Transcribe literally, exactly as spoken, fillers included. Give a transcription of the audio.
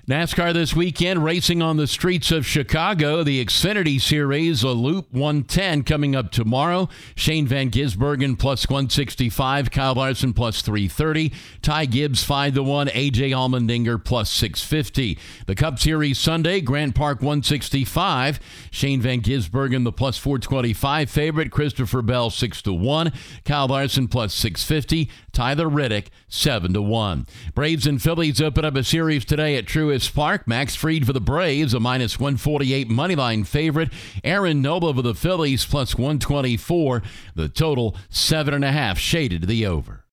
NASCAR this weekend, racing on the streets of Chicago. The Xfinity Series, a Loop one ten coming up tomorrow. Shane Van Gisbergen plus one sixty-five, Kyle Larson plus three thirty, Ty Gibbs five to one, A J Allmendinger plus six fifty. The Cup Series Sunday, Grant Park one sixty-five, Shane Van Gisbergen the plus four twenty-five favorite, Christopher Bell six to one, Kyle Larson plus six fifty, Tyler Reddick seven to one. Braves and Phillies open up a series today at Truist Park. Max Fried for the Braves, a minus one forty-eight moneyline favorite. Aaron Nola for the Phillies, plus one twenty-four. The total, seven and a half, shaded to the over.